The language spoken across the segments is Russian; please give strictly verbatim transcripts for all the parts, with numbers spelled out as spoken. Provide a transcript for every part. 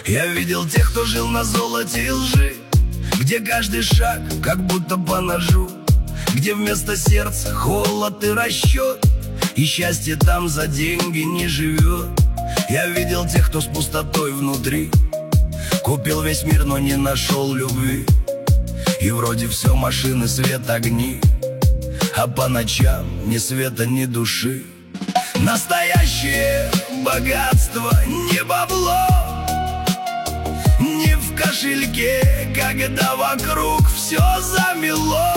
Я видел тех, кто жил на золоте и лжи, где каждый шаг как будто по ножу, где вместо сердца холод и расчет, и счастье там за деньги не живет. Я видел тех, кто с пустотой внутри купил весь мир, но не нашел любви. И вроде все машины, свет, огни, а по ночам ни света, ни души. Настоящее богатство не бабло, не в кошельке, когда вокруг все замело.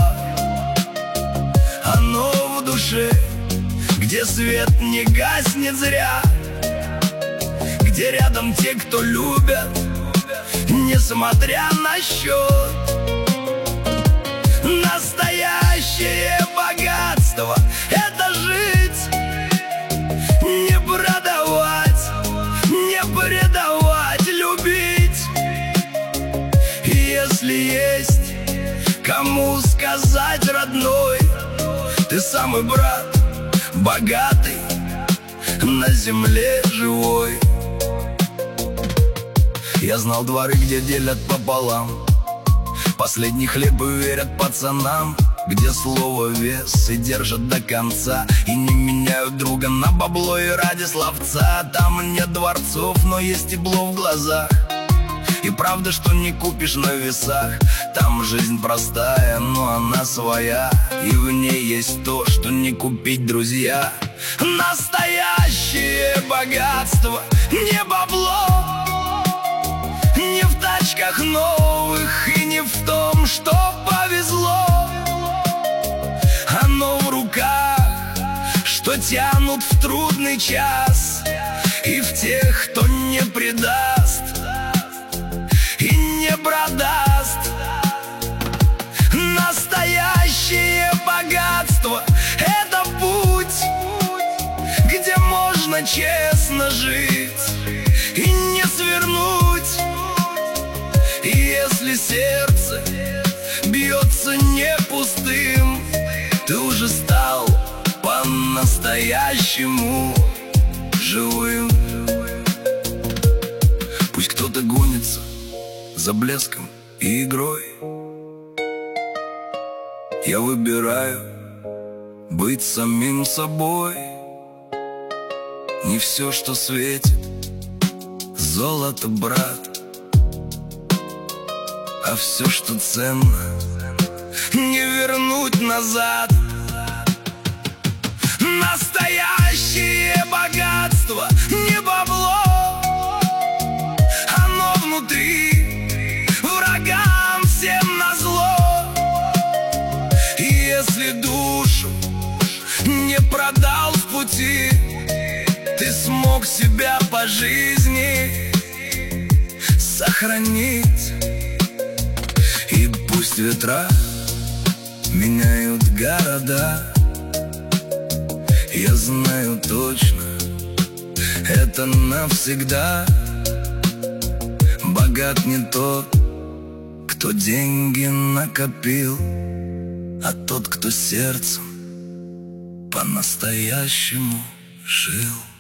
Оно в душе, где свет не гаснет зря, где рядом те, кто любят, несмотря на счет. Настоящее богатство — это жить, не продавать, не предавать, любить. И если есть кому сказать, родной, ты самый брат, богатый, на земле живой. Я знал дворы, где делят пополам, последний хлеб и верят пацанам, где слово вес и держат до конца, и не меняют друга на бабло и ради словца. Там нет дворцов, но есть тепло в глазах, и правда, что не купишь на весах. Там жизнь простая, но она своя, и в ней есть то, что не купить, друзья. Настоящее богатство не бабло, не в тачках новых и не в том, что повезло. Оно в руках, что тянут в трудный час, и в тех, кто не предаст и не продаст. Настоящее богатство — это путь, где можно честно жить и не свернуть. И если сердце бьется не пустым, ты уже стал по-настоящему живым. Пусть кто-то гонится за блеском и игрой, я выбираю быть самим собой. Не все, что светит, золото, брат, а все, что ценно, не вернуть назад. Настоящее богатство не бабло, оно внутри, врагам всем назло. И если душу не продал в пути, ты смог себя по жизни сохранить. И пусть ветра меняют города, я знаю точно, это навсегда. Богат не тот, кто деньги накопил, а тот, кто сердцем по-настоящему жил.